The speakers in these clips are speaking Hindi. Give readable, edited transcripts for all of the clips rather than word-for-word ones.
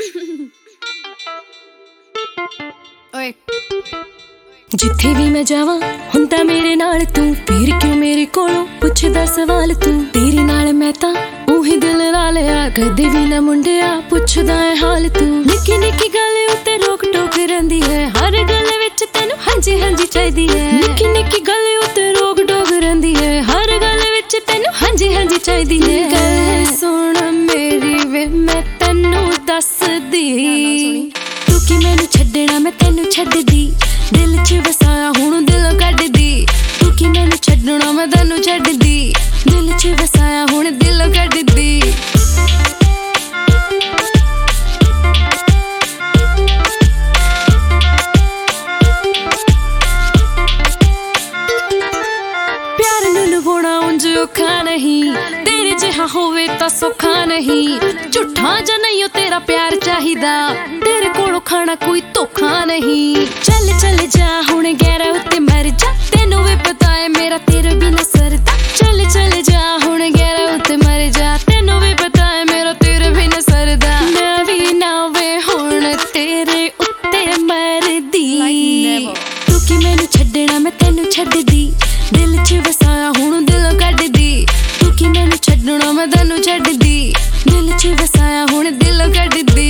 ओए जिथे भी मैं जावां हुंदा मेरे नाल तू, फिर क्यों मेरे कोलों पुछदा सवाल तू। तेरे नाल मैं तां उही दिल ला लिया, कदे भी ना मुंडिया पुछदा है हाल तू। निक्की निक्की गल उत्ते रोक टोक रहिंदी है, हर गल विच तैनूं हांजी हांजी चाहीदी है। निक्की निक्की गल उत्ते रोक टोक रहिंदी है, हर गल विच तैनूं हांजी हांजी चाहीदी है। गल सुण मेरी वे मैं तैनूं दसदी, तू कि मैनूं छड्डना मैं तैनूं छड्डदी, दिल च वसाया हुण दिलों कड्डदी। तू कि मैनूं छड्डना मैं तैनूं छड्डदी, दिल च वसाया हुण दिलों कड्डदी। प्यार नूं निभाउणा उंज औखा नहीं, तेरे जिहा होवे तां सौखा नहीं। झूठा जा नहीं ओ तेरा प्यार चाहिदा, तेरे कोलों खाना कोई धोखा नहीं। चल चल जा हुण गैरा उत्ते मर जा, तैनूं वी पता है मेरा तेरे बिना सरदा। चल चल जा हुण गैरा उत्ते मर जा, तैनूं वी पता है मेरा तेरे बिना सरदा। मैं भी ना वे हुण तेरे उत्ते मरदी, तू कि मैनूं छड्डना मैं तैनूं छड्डदी, दिल च वसाया हुण दिलों कड्डदी। तू कि मैनूं छड्डना मैं तैनूं छड्डदी, दिल च वसाया हुण दिलों कड्डदी।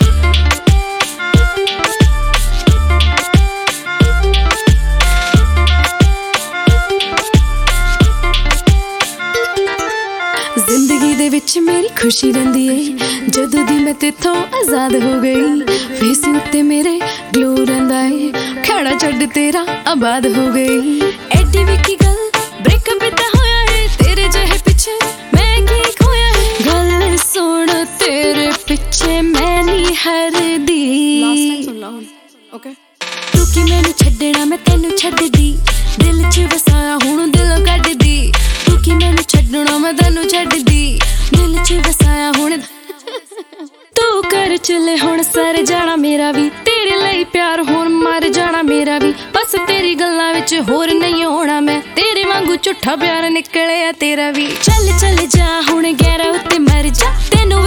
जिंदगी दे विच मेरी खुशी रहिंदी है, जदों दी मैं तेथों आजाद हो गई। फेस उत्ते मेरे ग्लो रहिंदा है, खड़ा छड्ड तेरा आबाद हो गई। एडी भी की गल ब्रेकअप इत्ता होया है, तेरे जहे पिछे मैं की खोया है। गल सुन तेरे पिछे मैं नहीं हरदी, तू कि मैनूं छड्डना मैं तैनूं छड्डदी, दिल च वसाया हुण दिलों कड्डदी। तू कि मैनूं छड्डना मैं तैनूं छड्डदी, दिल च वसाया हुण। तू कर चले हुण सर जाना मेरा भी, तेरे लई प्यार हुण मर जाना मेरा भी। बस तेरी गल्लां विच होर नहीं होना मैं, तेरे वांगू झूठा प्यार निकलिया तेरा भी। चल चल जा हुण गैरा उत्ते मर जा, तैनूं